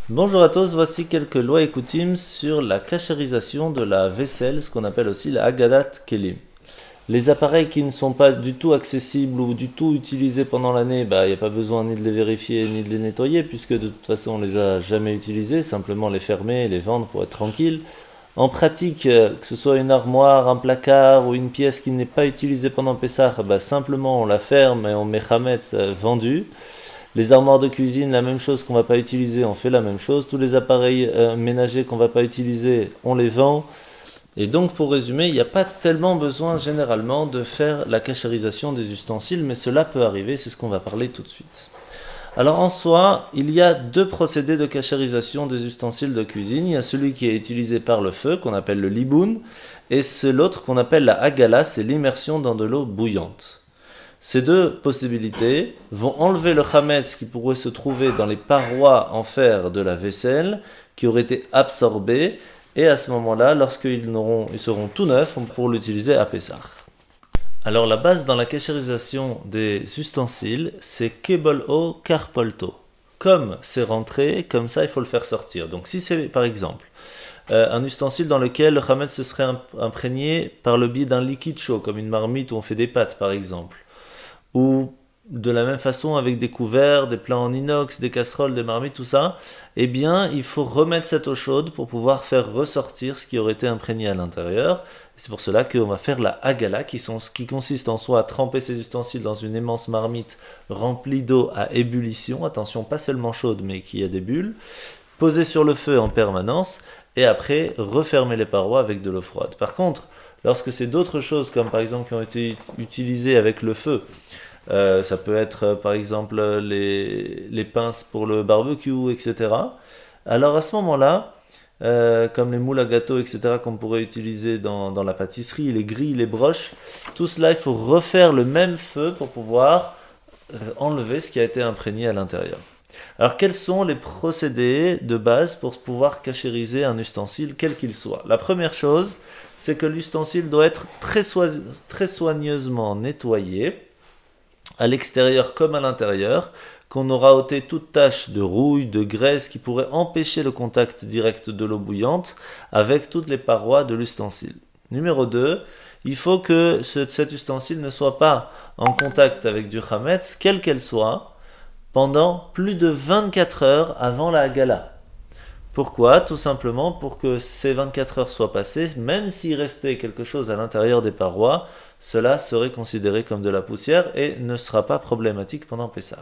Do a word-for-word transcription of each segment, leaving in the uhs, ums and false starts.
Bonjour à tous, voici quelques lois et coutumes sur la cachérisation de la vaisselle, ce qu'on appelle aussi la Haggadat Kelim. Les appareils qui ne sont pas du tout accessibles ou du tout utilisés pendant l'année, bah, il n'y a pas besoin ni de les vérifier ni de les nettoyer, puisque de toute façon on les a jamais utilisés, simplement les fermer et les vendre pour être tranquille. En pratique, euh, que ce soit une armoire, un placard ou une pièce qui n'est pas utilisée pendant Pessah, bah, simplement on la ferme et on met Hametz euh, vendu. Les armoires de cuisine, la même chose qu'on ne va pas utiliser, on fait la même chose. Tous les appareils euh, ménagers qu'on ne va pas utiliser, on les vend. Et donc, pour résumer, il n'y a pas tellement besoin généralement de faire la cachérisation des ustensiles, mais cela peut arriver, c'est ce qu'on va parler tout de suite. Alors en soi, il y a deux procédés de cachérisation des ustensiles de cuisine. Il y a celui qui est utilisé par le feu, qu'on appelle le liboun, et c'est l'autre qu'on appelle la hagala, c'est l'immersion dans de l'eau bouillante. Ces deux possibilités vont enlever le chametz qui pourrait se trouver dans les parois en fer de la vaisselle, qui auraient été absorbés, et à ce moment-là, lorsqu'ils n'auront, ils seront tout neufs, on pourra l'utiliser à Pessah. Alors la base dans la cachérisation des ustensiles, c'est kebol o karpolto. Comme c'est rentré, comme ça il faut le faire sortir. Donc si c'est par exemple euh, un ustensile dans lequel le chametz se serait imprégné par le biais d'un liquide chaud, comme une marmite où on fait des pâtes par exemple, ou de la même façon avec des couverts, des plats en inox, des casseroles, des marmites, tout ça, eh bien, il faut remettre cette eau chaude pour pouvoir faire ressortir ce qui aurait été imprégné à l'intérieur. C'est pour cela qu'on va faire la hagala, qui, sont, qui consiste en soi à tremper ces ustensiles dans une immense marmite remplie d'eau à ébullition, attention, pas seulement chaude, mais qui a des bulles, poser sur le feu en permanence, et après refermer les parois avec de l'eau froide. Par contre, lorsque c'est d'autres choses, comme par exemple qui ont été utilisées avec le feu, Euh, ça peut être euh, par exemple les, les pinces pour le barbecue, et cetera. Alors à ce moment-là, euh, comme les moules à gâteau, et cetera, qu'on pourrait utiliser dans, dans la pâtisserie, les grilles, les broches, tout cela, il faut refaire le même feu pour pouvoir euh, enlever ce qui a été imprégné à l'intérieur. Alors quels sont les procédés de base pour pouvoir cachériser un ustensile, quel qu'il soit? La première chose, c'est que l'ustensile doit être très, soi- très soigneusement nettoyé, à l'extérieur comme à l'intérieur, qu'on aura ôté toute tache de rouille, de graisse qui pourrait empêcher le contact direct de l'eau bouillante avec toutes les parois de l'ustensile. Numéro deux, il faut que ce, cet ustensile ne soit pas en contact avec du chametz, quelle qu'elle soit, pendant plus de vingt-quatre heures avant la hagala. Pourquoi? Tout simplement pour que ces vingt-quatre heures soient passées, même s'il restait quelque chose à l'intérieur des parois, cela serait considéré comme de la poussière et ne sera pas problématique pendant Pessah.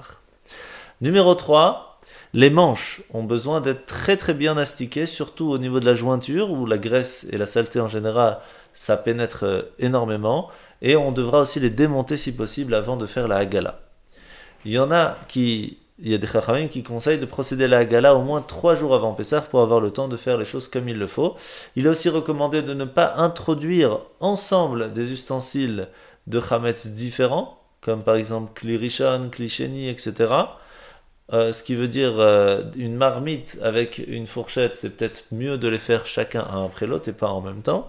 Numéro trois, les manches ont besoin d'être très très bien astiquées, surtout au niveau de la jointure où la graisse et la saleté en général, ça pénètre énormément, et on devra aussi les démonter si possible avant de faire la hagala. Il y en a qui... Il y a des chachamim qui conseillent de procéder à la hagala au moins trois jours avant Pessah pour avoir le temps de faire les choses comme il le faut. Il est aussi recommandé de ne pas introduire ensemble des ustensiles de chametz différents, comme par exemple kli rishon, kli sheni, et cetera. Euh, ce qui veut dire euh, une marmite avec une fourchette, c'est peut-être mieux de les faire chacun un après l'autre et pas en même temps.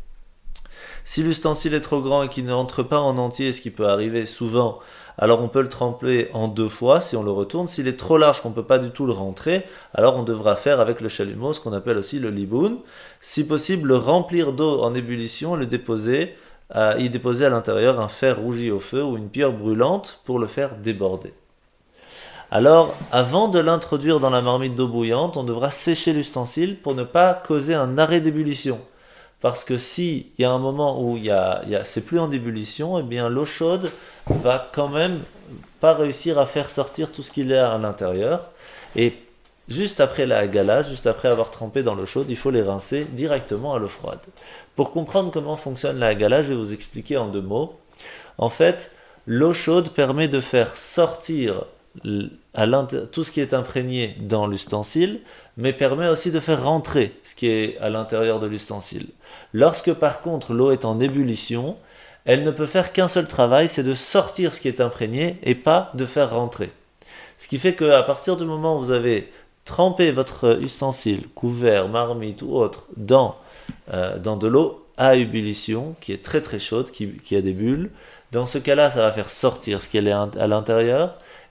Si l'ustensile est trop grand et qu'il ne rentre pas en entier, ce qui peut arriver souvent, alors on peut le tremper en deux fois si on le retourne. S'il est trop large qu'on ne peut pas du tout le rentrer, alors on devra faire avec le chalumeau, ce qu'on appelle aussi le liboun. Si possible, le remplir d'eau en ébullition, le déposer, euh, y déposer à l'intérieur un fer rougi au feu ou une pierre brûlante pour le faire déborder. Alors, avant de l'introduire dans la marmite d'eau bouillante, on devra sécher l'ustensile pour ne pas causer un arrêt d'ébullition. Parce que s'il y a un moment où il y a, il y a, c'est plus en ébullition, eh bien l'eau chaude va quand même pas réussir à faire sortir tout ce qu'il y a à l'intérieur. Et juste après la hagala, juste après avoir trempé dans l'eau chaude, il faut les rincer directement à l'eau froide. Pour comprendre comment fonctionne la hagala, je vais vous expliquer en deux mots. En fait, l'eau chaude permet de faire sortir à tout ce qui est imprégné dans l'ustensile, mais permet aussi de faire rentrer ce qui est à l'intérieur de l'ustensile. Lorsque par contre l'eau est en ébullition, elle ne peut faire qu'un seul travail, c'est de sortir ce qui est imprégné et pas de faire rentrer. Ce qui fait qu'à partir du moment où vous avez trempé votre ustensile, couvert, marmite ou autre, dans, euh, dans de l'eau à ébullition, qui est très très chaude, qui, qui a des bulles, dans ce cas-là, ça va faire sortir ce qui est à l'intérieur,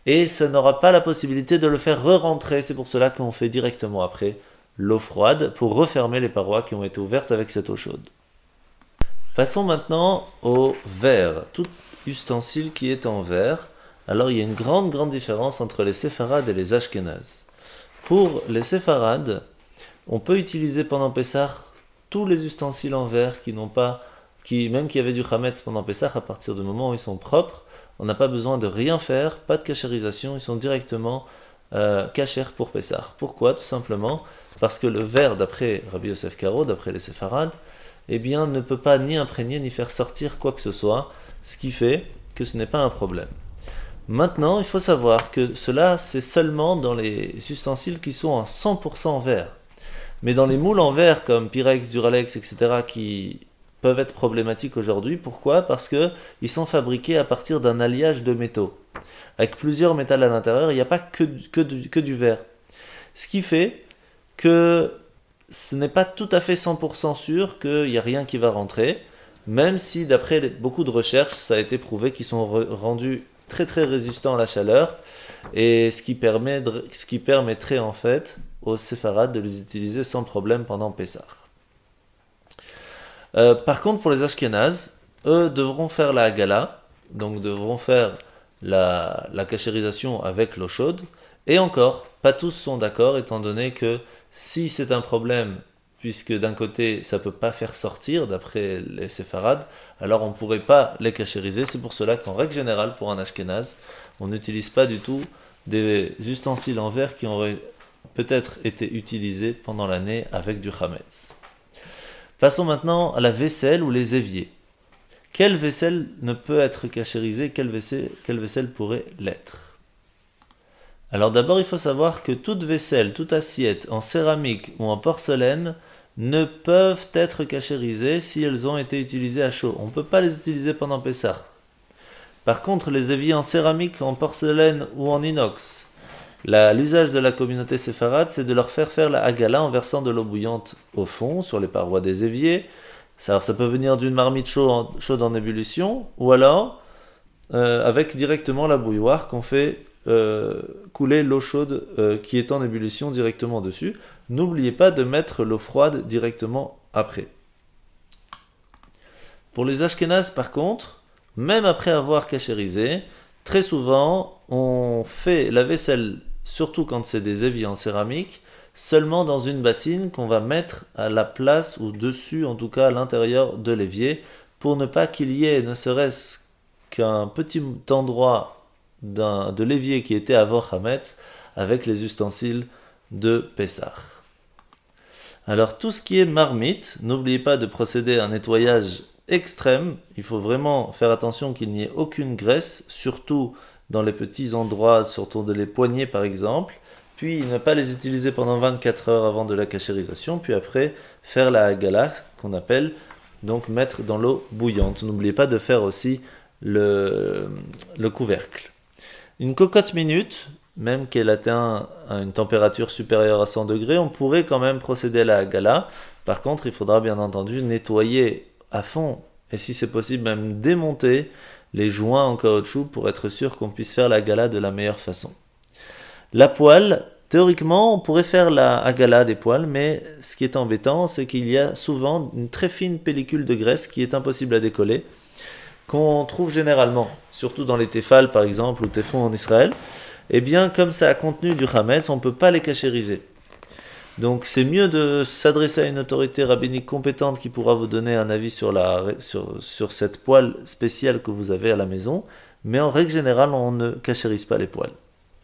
et ça n'aura pas la possibilité de le faire re-rentrer. C'est pour cela qu'on fait directement après l'eau froide pour refermer les parois qui ont été ouvertes avec cette eau chaude. Passons maintenant au verre, tout ustensile qui est en verre. Alors il y a une grande grande différence entre les séfarades et les ashkénazes. Pour les séfarades, on peut utiliser pendant Pessah tous les ustensiles en verre qui n'ont pas, qui, même qui avaient du chametz pendant Pessah, à partir du moment où ils sont propres, on n'a pas besoin de rien faire, pas de cachérisation, ils sont directement euh, cachers pour Pessah. Pourquoi? Tout simplement parce que le verre, d'après Rabbi Yosef Karo, d'après les séfarades, eh bien, ne peut pas ni imprégner ni faire sortir quoi que ce soit, ce qui fait que ce n'est pas un problème. Maintenant, il faut savoir que cela, c'est seulement dans les ustensiles qui sont en cent pour cent en verre. Mais dans les moules en verre comme Pyrex, Duralex, et cetera, qui peuvent être problématiques aujourd'hui, pourquoi? Parce qu'ils sont fabriqués à partir d'un alliage de métaux. Avec plusieurs métals à l'intérieur, il n'y a pas que, que, du, que du verre. Ce qui fait que ce n'est pas tout à fait cent pour cent sûr qu'il n'y a rien qui va rentrer, même si d'après beaucoup de recherches, ça a été prouvé qu'ils sont re- rendus très très résistants à la chaleur, et ce qui, permet de, ce qui permettrait en fait aux séfarades de les utiliser sans problème pendant Pessah. Euh, par contre, pour les ashkénazes, eux devront faire la hagala, donc devront faire la, la cachérisation avec l'eau chaude, et encore, pas tous sont d'accord, étant donné que si c'est un problème, puisque d'un côté ça ne peut pas faire sortir d'après les séfarades, alors on ne pourrait pas les cachériser. C'est pour cela qu'en règle générale, pour un ashkénaze, on n'utilise pas du tout des ustensiles en verre qui auraient peut-être été utilisés pendant l'année avec du chametz. Passons maintenant à la vaisselle ou les éviers. Quelle vaisselle ne peut être cachérisée? Quelle vaisselle, quelle vaisselle pourrait l'être? Alors d'abord, il faut savoir que toute vaisselle, toute assiette en céramique ou en porcelaine ne peuvent être cachérisées si elles ont été utilisées à chaud. On ne peut pas les utiliser pendant Pessah. Par contre, les éviers en céramique, en porcelaine ou en inox, la, l'usage de la communauté séfarade, c'est de leur faire faire la hagala en versant de l'eau bouillante au fond, sur les parois des éviers. Ça, ça peut venir d'une marmite chaude en, chaude en ébullition, ou alors euh, avec directement la bouilloire qu'on fait euh, couler l'eau chaude euh, qui est en ébullition directement dessus. N'oubliez pas de mettre l'eau froide directement après. Pour les ashkénazes, par contre, même après avoir cachérisé, très souvent, on fait la vaisselle, surtout quand c'est des éviers en céramique, seulement dans une bassine qu'on va mettre à la place ou dessus, en tout cas à l'intérieur de l'évier, pour ne pas qu'il y ait ne serait-ce qu'un petit endroit d'un, de l'évier qui était à Vor Hametz avec les ustensiles de Pessah. Alors tout ce qui est marmite, n'oubliez pas de procéder à un nettoyage extrême. Il faut vraiment faire attention qu'il n'y ait aucune graisse, surtout dans les petits endroits, surtout de les poignées par exemple. Puis ne pas les utiliser pendant vingt-quatre heures avant de la cachérisation. Puis après, faire la hagala qu'on appelle, donc mettre dans l'eau bouillante. N'oubliez pas de faire aussi le, le couvercle. Une cocotte minute, même qu'elle atteint à une température supérieure à cent degrés, on pourrait quand même procéder à la hagala. Par contre, il faudra bien entendu nettoyer à fond, et si c'est possible même démonter les joints en caoutchouc pour être sûr qu'on puisse faire la hagala de la meilleure façon. La poêle, théoriquement, on pourrait faire la hagala des poêles, mais ce qui est embêtant, c'est qu'il y a souvent une très fine pellicule de graisse qui est impossible à décoller, qu'on trouve généralement, surtout dans les tefal par exemple, ou tefon en Israël. Eh bien, comme ça a contenu du chametz, on ne peut pas les cachériser. Donc, c'est mieux de s'adresser à une autorité rabbinique compétente qui pourra vous donner un avis sur, la, sur, sur cette poêle spéciale que vous avez à la maison. Mais en règle générale, on ne cachérise pas les poêles.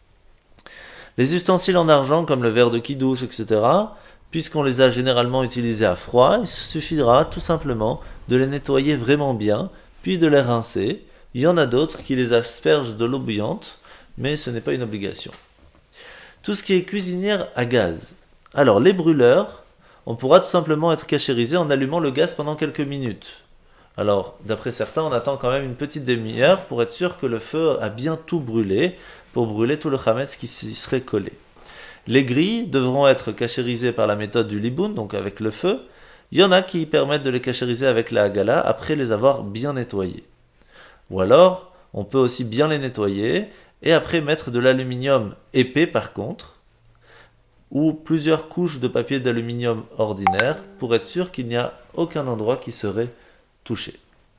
Les ustensiles en argent, comme le verre de kidouche, et cetera, puisqu'on les a généralement utilisés à froid, il suffira tout simplement de les nettoyer vraiment bien, puis de les rincer. Il y en a d'autres qui les aspergent de l'eau bouillante, mais ce n'est pas une obligation. Tout ce qui est cuisinière à gaz. Alors, les brûleurs, on pourra tout simplement être cachérisé en allumant le gaz pendant quelques minutes. Alors, d'après certains, on attend quand même une petite demi-heure pour être sûr que le feu a bien tout brûlé, pour brûler tout le chametz qui s'y serait collé. Les grilles devront être cachérisées par la méthode du liboun, donc avec le feu. Il y en a qui permettent de les cachériser avec la hagala après les avoir bien nettoyées. Ou alors, on peut aussi bien les nettoyer et après mettre de l'aluminium épais par contre, ou plusieurs couches de papier d'aluminium ordinaire pour être sûr qu'il n'y a aucun endroit qui serait touché.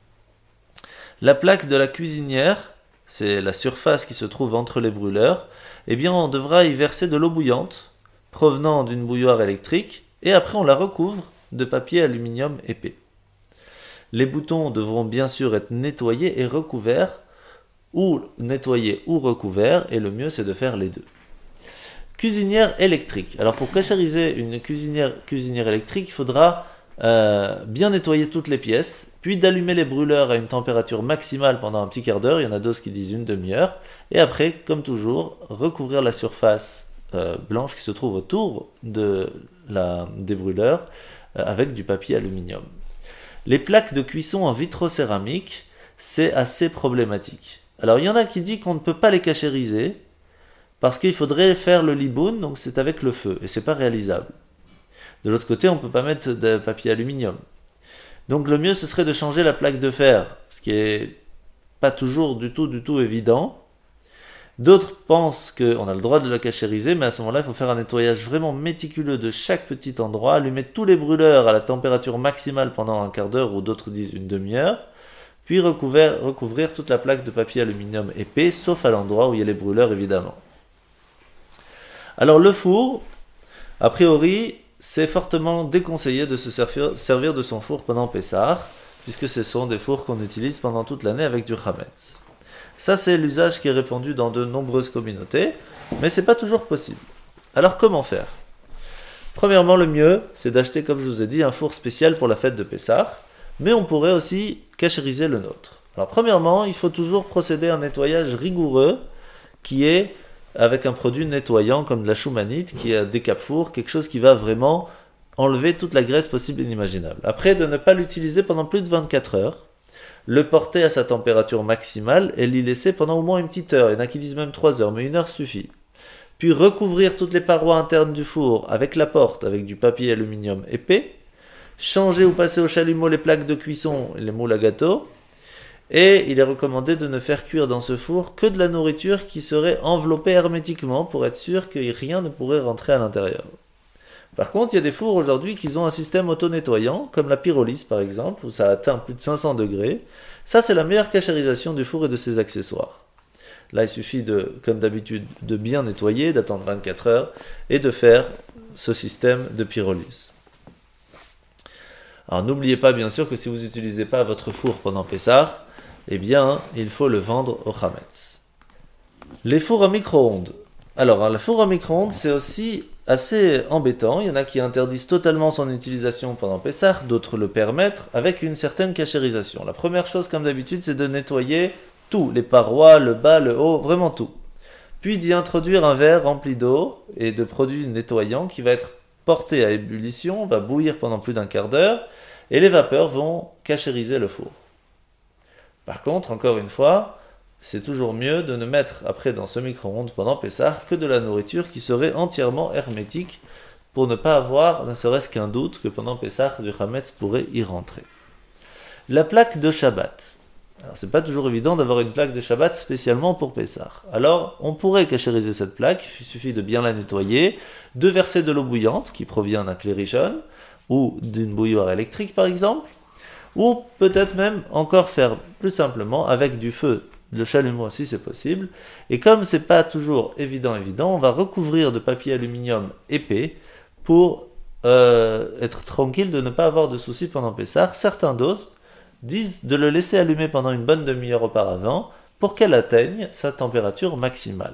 La plaque de la cuisinière, c'est la surface qui se trouve entre les brûleurs, eh bien on devra y verser de l'eau bouillante provenant d'une bouilloire électrique et après on la recouvre de papier aluminium épais. Les boutons devront bien sûr être nettoyés et recouverts, ou nettoyés ou recouverts, et le mieux c'est de faire les deux. Cuisinière électrique. Alors pour cachériser une cuisinière, cuisinière électrique, il faudra euh, bien nettoyer toutes les pièces, puis d'allumer les brûleurs à une température maximale pendant un petit quart d'heure, il y en a d'autres qui disent une demi-heure, et après, comme toujours, recouvrir la surface euh, blanche qui se trouve autour de la, des brûleurs euh, avec du papier aluminium. Les plaques de cuisson en vitrocéramique, c'est assez problématique. Alors il y en a qui disent qu'on ne peut pas les cachériser, parce qu'il faudrait faire le liboun, donc c'est avec le feu, et c'est pas réalisable. De l'autre côté, on ne peut pas mettre de papier aluminium. Donc le mieux, ce serait de changer la plaque de fer, ce qui est pas toujours du tout, du tout évident. D'autres pensent qu'on a le droit de la cachériser, mais à ce moment-là, il faut faire un nettoyage vraiment méticuleux de chaque petit endroit, allumer tous les brûleurs à la température maximale pendant un quart d'heure, ou d'autres disent une demi-heure, puis recouvrir, recouvrir toute la plaque de papier aluminium épais, sauf à l'endroit où il y a les brûleurs, évidemment. Alors le four, a priori, c'est fortement déconseillé de se servir, servir de son four pendant Pessah, puisque ce sont des fours qu'on utilise pendant toute l'année avec du Hametz. Ça, c'est l'usage qui est répandu dans de nombreuses communautés, mais c'est pas toujours possible. Alors comment faire? Premièrement, le mieux, c'est d'acheter, comme je vous ai dit, un four spécial pour la fête de Pessah, mais on pourrait aussi cachériser le nôtre. Alors premièrement, il faut toujours procéder à un nettoyage rigoureux qui est avec un produit nettoyant comme de la choumanite, qui est des cap-fours, quelque chose qui va vraiment enlever toute la graisse possible et inimaginable. Après, de ne pas l'utiliser pendant plus de vingt-quatre heures, le porter à sa température maximale et l'y laisser pendant au moins une petite heure. Il y en a qui disent même trois heures, mais une heure suffit. Puis recouvrir toutes les parois internes du four avec la porte, avec du papier aluminium épais, changer ou passer au chalumeau les plaques de cuisson et les moules à gâteau, et il est recommandé de ne faire cuire dans ce four que de la nourriture qui serait enveloppée hermétiquement pour être sûr que rien ne pourrait rentrer à l'intérieur. Par contre, il y a des fours aujourd'hui qui ont un système auto-nettoyant, comme la pyrolyse par exemple, où ça atteint plus de cinq cents degrés. Ça, c'est la meilleure cachérisation du four et de ses accessoires. Là, il suffit, de, comme d'habitude, de bien nettoyer, d'attendre vingt-quatre heures et de faire ce système de pyrolyse. Alors n'oubliez pas bien sûr que si vous n'utilisez pas votre four pendant Pessah, eh bien, il faut le vendre au Hametz. Les fours à micro-ondes. Alors, le four à micro-ondes, c'est aussi assez embêtant. Il y en a qui interdisent totalement son utilisation pendant Pessah, d'autres le permettent, avec une certaine cachérisation. La première chose, comme d'habitude, c'est de nettoyer tout, les parois, le bas, le haut, vraiment tout. Puis d'y introduire un verre rempli d'eau et de produits nettoyants qui va être porté à ébullition, va bouillir pendant plus d'un quart d'heure, et les vapeurs vont cachériser le four. Par contre, encore une fois, c'est toujours mieux de ne mettre après dans ce micro-ondes pendant Pessah que de la nourriture qui serait entièrement hermétique pour ne pas avoir ne serait-ce qu'un doute que pendant Pessah du Hametz pourrait y rentrer. La plaque de Shabbat. Alors c'est pas toujours évident d'avoir une plaque de Shabbat spécialement pour Pessah. Alors on pourrait cachériser cette plaque, il suffit de bien la nettoyer, de verser de l'eau bouillante qui provient d'un clé rishon ou d'une bouilloire électrique par exemple, ou peut-être même encore faire plus simplement avec du feu, le chalumeau si c'est possible. Et comme c'est pas toujours évident évident, on va recouvrir de papier aluminium épais pour euh, être tranquille de ne pas avoir de soucis pendant Pessah. Certains doses disent de le laisser allumer pendant une bonne demi-heure auparavant pour qu'elle atteigne sa température maximale.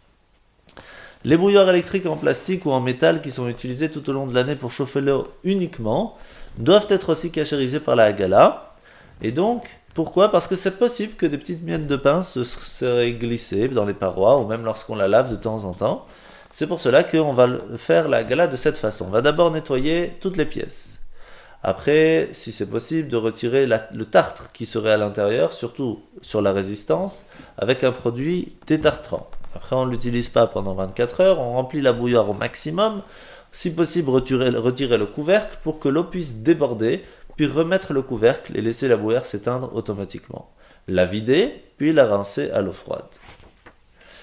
Les bouilloires électriques en plastique ou en métal qui sont utilisées tout au long de l'année pour chauffer l'eau uniquement doivent être aussi cachérisées par la Haggalah. Et donc, pourquoi? Parce que c'est possible que des petites miettes de pain se seraient glissées dans les parois ou même lorsqu'on la lave de temps en temps. C'est pour cela qu'on va faire la Haggalah de cette façon. On va d'abord nettoyer toutes les pièces. Après, si c'est possible, de retirer la, le tartre qui serait à l'intérieur, surtout sur la résistance, avec un produit détartrant. Après, on ne l'utilise pas pendant vingt-quatre heures, on remplit la bouilloire au maximum. Si possible, retirer, retirer le couvercle pour que l'eau puisse déborder, puis remettre le couvercle et laisser la bouilloire s'éteindre automatiquement. La vider, puis la rincer à l'eau froide.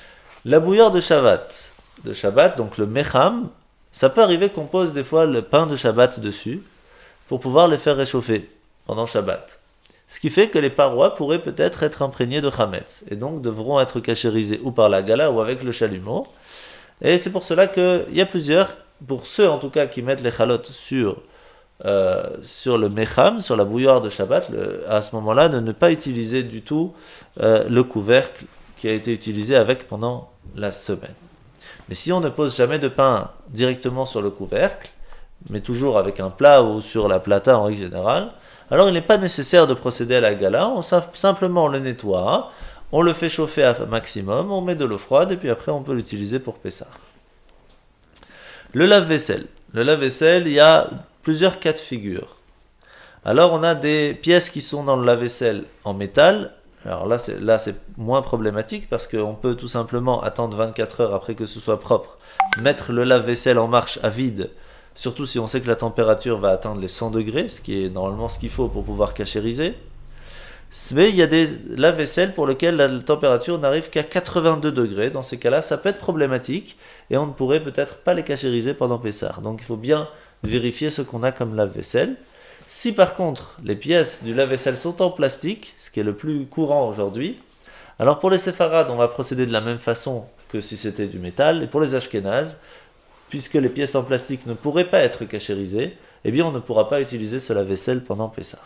La bouilloire de Shabbat, de Shabbat, donc le mecham, ça peut arriver qu'on pose des fois le pain de Shabbat dessus pour pouvoir les faire réchauffer pendant Shabbat. Ce qui fait que les parois pourraient peut-être être imprégnées de chametz et donc devront être cachérisées ou par la gala ou avec le chalumeau. Et c'est pour cela qu'il y a plusieurs, pour ceux en tout cas qui mettent les chalotes sur, euh, sur le mecham, sur la bouilloire de Shabbat, le, à ce moment-là, de ne pas utiliser du tout euh, le couvercle qui a été utilisé avec pendant la semaine. Mais si on ne pose jamais de pain directement sur le couvercle, mais toujours avec un plat ou sur la plata en règle générale, alors il n'est pas nécessaire de procéder à la gala, on simplement on le nettoie, on le fait chauffer à maximum, on met de l'eau froide et puis après on peut l'utiliser pour Pessah. Le lave-vaisselle. Le lave-vaisselle, il y a plusieurs cas de figure. Alors on a des pièces qui sont dans le lave-vaisselle en métal. Alors là c'est, là, c'est moins problématique parce qu'on peut tout simplement attendre vingt-quatre heures après que ce soit propre, mettre le lave-vaisselle en marche à vide, surtout si on sait que la température va atteindre les cent degrés, ce qui est normalement ce qu'il faut pour pouvoir cachériser. Mais il y a des lave-vaisselle pour lesquels la température n'arrive qu'à quatre-vingt-deux degrés. Dans ces cas-là, ça peut être problématique et on ne pourrait peut-être pas les cachériser pendant Pessah. Donc il faut bien vérifier ce qu'on a comme lave-vaisselle. Si par contre les pièces du lave-vaisselle sont en plastique, ce qui est le plus courant aujourd'hui, alors pour les séfarades, on va procéder de la même façon que si c'était du métal. Et pour les ashkénazes, puisque les pièces en plastique ne pourraient pas être cachérisées, eh bien on ne pourra pas utiliser ce lave-vaisselle pendant Pessah.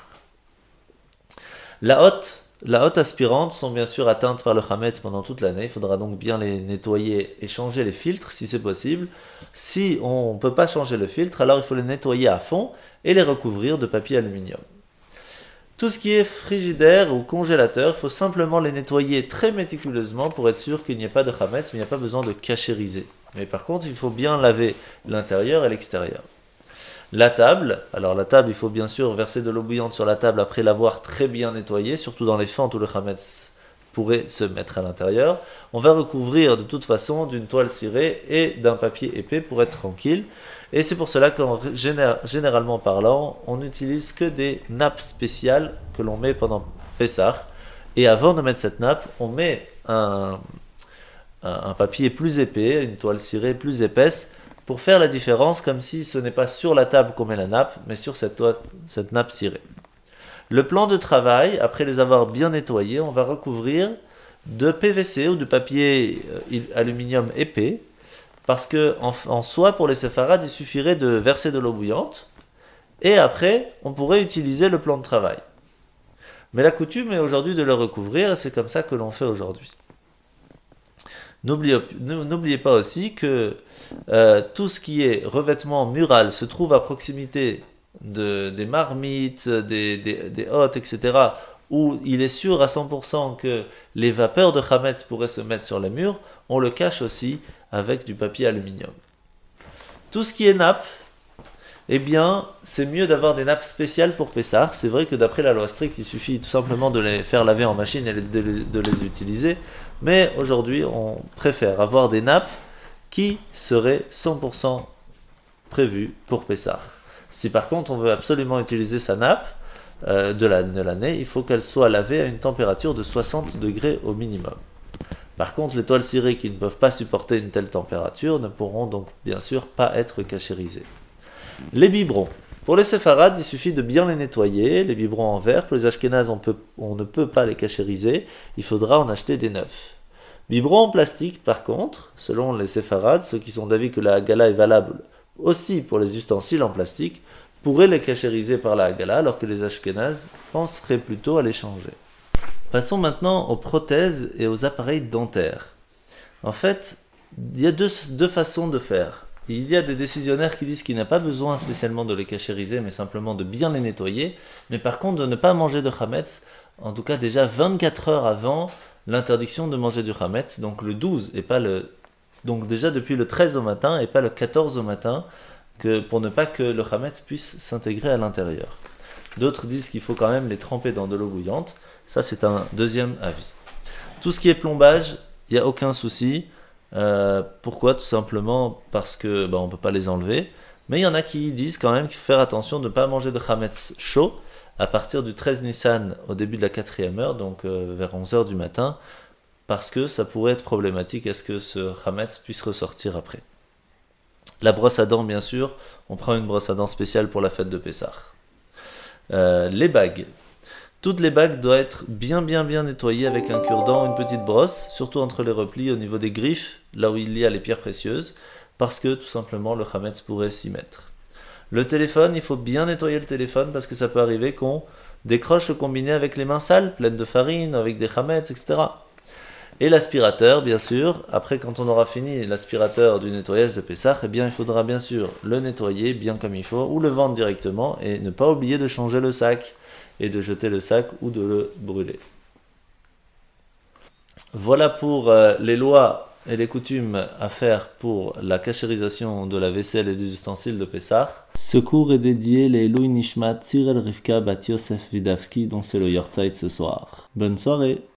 La hotte, la hotte aspirante sont bien sûr atteintes par le chametz pendant toute l'année. Il faudra donc bien les nettoyer et changer les filtres si c'est possible. Si on ne peut pas changer le filtre, alors il faut les nettoyer à fond et les recouvrir de papier aluminium. Tout ce qui est frigidaire ou congélateur, il faut simplement les nettoyer très méticuleusement pour être sûr qu'il n'y ait pas de chametz, mais il n'y a pas besoin de cachériser. Mais par contre, il faut bien laver l'intérieur et l'extérieur. La table, alors la table, il faut bien sûr verser de l'eau bouillante sur la table après l'avoir très bien nettoyée, surtout dans les fentes où le chametz pourrait se mettre à l'intérieur. On va recouvrir de toute façon d'une toile cirée et d'un papier épais pour être tranquille. Et c'est pour cela qu'en généralement parlant, on n'utilise que des nappes spéciales que l'on met pendant Pessah. Et avant de mettre cette nappe, on met un, un, un papier plus épais, une toile cirée plus épaisse, pour faire la différence, comme si ce n'est pas sur la table qu'on met la nappe, mais sur cette, toile, cette nappe cirée. Le plan de travail, après les avoir bien nettoyés, on va recouvrir de P V C ou de papier euh, aluminium épais, parce que en, en soi, pour les séfarades, il suffirait de verser de l'eau bouillante, et après, on pourrait utiliser le plan de travail. Mais la coutume est aujourd'hui de le recouvrir, et c'est comme ça que l'on fait aujourd'hui. N'oubliez, n'oubliez pas aussi que euh, tout ce qui est revêtement mural se trouve à proximité de, des marmites, des, des, des hottes, et cetera, où il est sûr à cent pour cent que les vapeurs de chametz pourraient se mettre sur les murs, on le cache aussi avec du papier aluminium. Tout ce qui est nappe, eh bien, c'est mieux d'avoir des nappes spéciales pour Pessah. C'est vrai que d'après la loi stricte, il suffit tout simplement de les faire laver en machine et de, de les utiliser. Mais aujourd'hui, on préfère avoir des nappes qui seraient cent pour cent prévues pour Pessah. Si par contre on veut absolument utiliser sa nappe euh, de, la, de l'année, il faut qu'elle soit lavée à une température de soixante degrés au minimum. Par contre, les toiles cirées qui ne peuvent pas supporter une telle température ne pourront donc bien sûr pas être cachérisées. Les biberons. Pour les séfarades, il suffit de bien les nettoyer. Les biberons en verre. Pour les ashkénazes, on, peut, on ne peut pas les cachériser. Il faudra en acheter des neufs. Biberons en plastique, par contre, selon les séfarades, ceux qui sont d'avis que la hagala est valable aussi pour les ustensiles en plastique, pourraient les cachériser par la hagala, alors que les ashkénazes penseraient plutôt à les changer. Passons maintenant aux prothèses et aux appareils dentaires. En fait, il y a deux, deux façons de faire. Il y a des décisionnaires qui disent qu'il n'y a pas besoin spécialement de les cachériser, mais simplement de bien les nettoyer, mais par contre de ne pas manger de chametz, en tout cas déjà vingt-quatre heures avant l'interdiction de manger du chametz, donc le douze, et pas le... donc déjà depuis le treize au matin, et pas le quatorze au matin, que, pour ne pas que le chametz puisse s'intégrer à l'intérieur. D'autres disent qu'il faut quand même les tremper dans de l'eau bouillante, ça c'est un deuxième avis. Tout ce qui est plombage, il n'y a aucun souci. Euh, pourquoi ? Tout simplement parce que bah, on ne peut pas les enlever. Mais il y en a qui disent quand même qu'il faut faire attention de ne pas manger de chametz chaud à partir du treize Nissan au début de la quatrième heure, donc euh, vers onze heures du matin, parce que ça pourrait être problématique à ce que ce Hametz puisse ressortir après. La brosse à dents, bien sûr, on prend une brosse à dents spéciale pour la fête de Pessah. Euh, les bagues. Toutes les bagues doivent être bien bien bien nettoyées avec un cure-dent ou une petite brosse, surtout entre les replis au niveau des griffes, là où il y a les pierres précieuses, parce que tout simplement le Hametz pourrait s'y mettre. Le téléphone, il faut bien nettoyer le téléphone parce que ça peut arriver qu'on décroche le combiné avec les mains sales, pleines de farine, avec des Hametz, et cetera. Et l'aspirateur, bien sûr, après quand on aura fini l'aspirateur du nettoyage de Pessah, eh bien il faudra bien sûr le nettoyer bien comme il faut, ou le vendre directement, et ne pas oublier de changer le sac, et de jeter le sac ou de le brûler. Voilà pour euh, les lois et les coutumes à faire pour la cachérisation de la vaisselle et des ustensiles de Pessah. Ce cours est dédié les Louis Nishmat Cyril Rivka Bat Yosef Vidavski, dont c'est le Yortzeit ce soir. Bonne soirée!